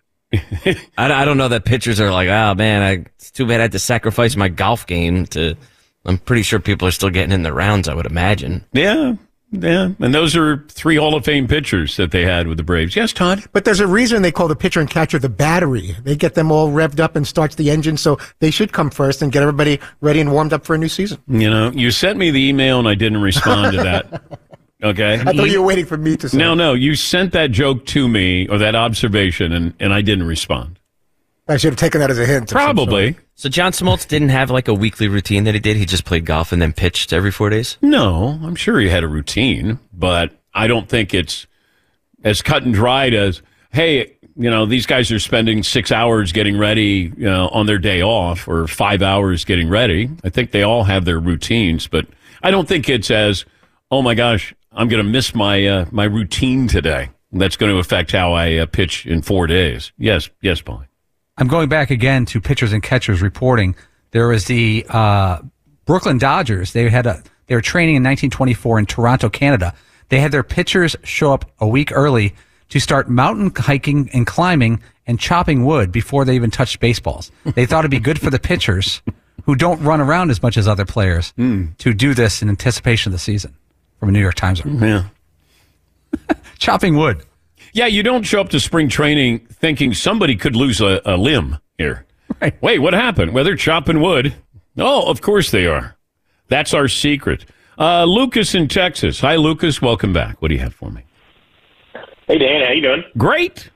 I don't know that pitchers are like, oh, man, it's too bad I had to sacrifice my golf game to... I'm pretty sure people are still getting in the rounds, I would imagine. Yeah. And those are 3 Hall of Fame pitchers that they had with the Braves. Yes, Todd? But there's a reason they call the pitcher and catcher the battery. They get them all revved up and starts the engine, so they should come first and get everybody ready and warmed up for a new season. You sent me the email and I didn't respond to that. Okay? I thought you were waiting for me to say. No, you sent that joke to me, or that observation, and I didn't respond. I should have taken that as a hint. Probably. So John Smoltz didn't have like a weekly routine that he did? He just played golf and then pitched every 4 days? No, I'm sure he had a routine, but I don't think it's as cut and dried as, hey, these guys are spending 6 hours getting ready on their day off, or 5 hours getting ready. I think they all have their routines, but I don't think it's as, oh my gosh, I'm going to miss my my routine today. That's going to affect how I pitch in 4 days. Yes, Paulie. I'm going back again to pitchers and catchers reporting. There was the Brooklyn Dodgers. They were training in 1924 in Toronto, Canada. They had their pitchers show up a week early to start mountain hiking and climbing and chopping wood before they even touched baseballs. They thought it'd be good for the pitchers, who don't run around as much as other players, to do this in anticipation of the season. From a New York Times article. Yeah. Chopping wood. Yeah, you don't show up to spring training thinking somebody could lose a limb here. Right. Wait, what happened? Well, they're chopping wood. Oh, of course they are. That's our secret. Lucas in Texas. Hi, Lucas. Welcome back. What do you have for me? Hey, Dan. How you doing? Great.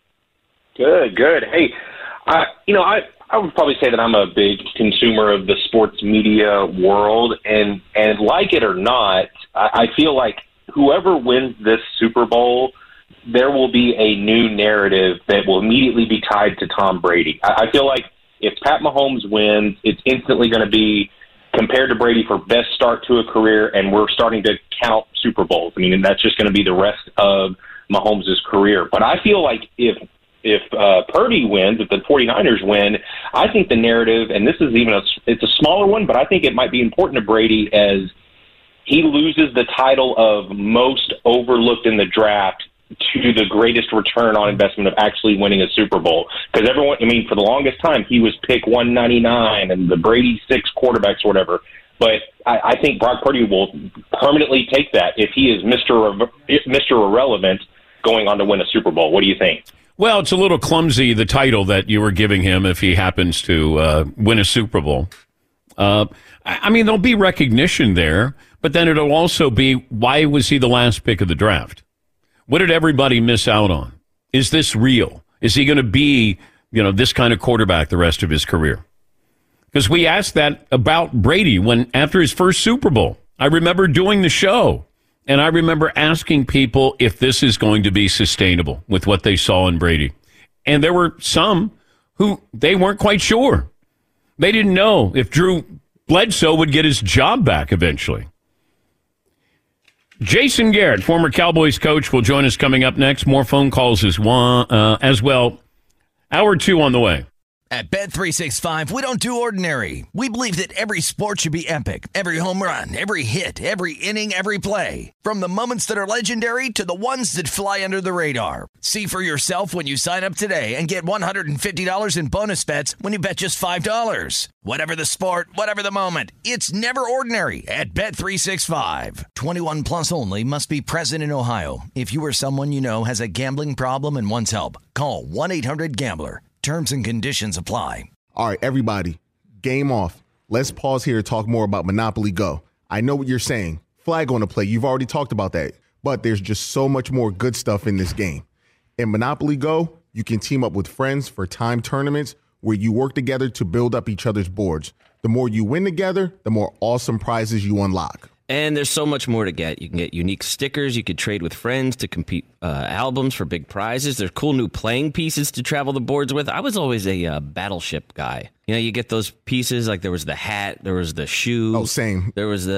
Good. Hey, I would probably say that I'm a big consumer of the sports media world, and like it or not, I feel like whoever wins this Super Bowl, there will be a new narrative that will immediately be tied to Tom Brady. I feel like if Pat Mahomes wins, it's instantly going to be compared to Brady for best start to a career, and we're starting to count Super Bowls. I mean, and that's just going to be the rest of Mahomes' career. But I feel like if Purdy wins, if the 49ers win, I think the narrative, and this is it's a smaller one, but I think it might be important to Brady as he loses the title of most overlooked in the draft to the greatest return on investment of actually winning a Super Bowl. Because for the longest time, he was pick 199 and the Brady 6 quarterbacks or whatever. But I think Brock Purdy will permanently take that if he is Mr. Irrelevant going on to win a Super Bowl. What do you think? Well, it's a little clumsy, the title that you were giving him if he happens to win a Super Bowl. There'll be recognition there, but then it'll also be, why was he the last pick of the draft? What did everybody miss out on? Is this real? Is he going to be, this kind of quarterback the rest of his career? Because we asked that about Brady after his first Super Bowl. I remember doing the show, and I remember asking people if this is going to be sustainable with what they saw in Brady. And there were some who they weren't quite sure. They didn't know if Drew Bledsoe would get his job back eventually. Jason Garrett, former Cowboys coach, will join us coming up next. More phone calls as well. Hour 2 on the way. At Bet365, we don't do ordinary. We believe that every sport should be epic. Every home run, every hit, every inning, every play. From the moments that are legendary to the ones that fly under the radar. See for yourself when you sign up today and get $150 in bonus bets when you bet just $5. Whatever the sport, whatever the moment, it's never ordinary at Bet365. 21 plus only. Must be present in Ohio. If you or someone you know has a gambling problem and wants help, call 1-800-GAMBLER. Terms and conditions apply. All right, everybody, game off. Let's pause here to talk more about Monopoly Go. I know what you're saying. Flag on the play. You've already talked about that. But there's just so much more good stuff in this game. In Monopoly Go, you can team up with friends for time tournaments where you work together to build up each other's boards. The more you win together, the more awesome prizes you unlock. And there's so much more to get. You can get unique stickers. You could trade with friends to compete albums for big prizes. There's cool new playing pieces to travel the boards with. I was always a Battleship guy. You know, you get those pieces, like there was the hat, there was the shoe. Oh, same.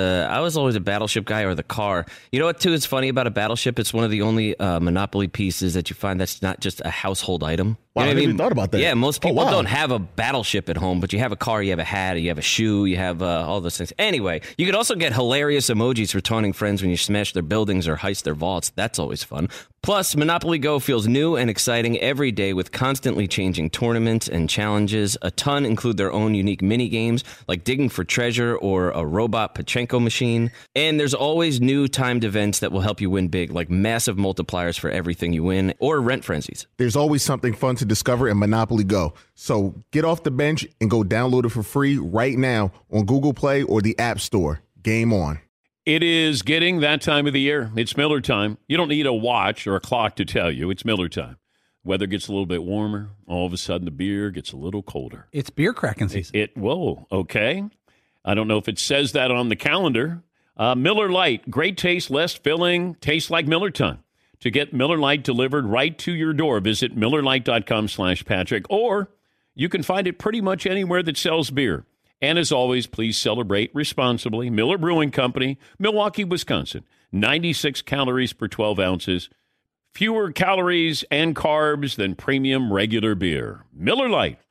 I was always a Battleship guy, or the car. You know what, too, is funny about a Battleship? It's one of the only Monopoly pieces that you find that's not just a household item. Wow, You know I what never even thought about that. Yeah, most people wow. don't have a Battleship at home, but you have a car, you have a hat, you have a shoe, you have all those things. Anyway, you could also get hilarious emojis for taunting friends when you smash their buildings or heist their vaults. That's always fun. Plus, Monopoly Go feels new and exciting every day with constantly changing tournaments and challenges. A ton include their own unique mini games like digging for treasure or a robot Pachinko machine. And there's always new timed events that will help you win big, like massive multipliers for everything you win or rent frenzies. There's always something fun to discover in Monopoly Go. So get off the bench and go download it for free right now on Google Play or the App Store. Game on. It is getting that time of the year. It's Miller time. You don't need a watch or a clock to tell you. It's Miller time. Weather gets a little bit warmer. All of a sudden, the beer gets a little colder. It's beer cracking season. Whoa, okay. I don't know if it says that on the calendar. Miller Lite, great taste, less filling, tastes like Miller time. To get Miller Lite delivered right to your door, visit MillerLite.com/Patrick, or you can find it pretty much anywhere that sells beer. And as always, please celebrate responsibly. Miller Brewing Company, Milwaukee, Wisconsin. 96 calories per 12 ounces. Fewer calories and carbs than premium regular beer. Miller Lite.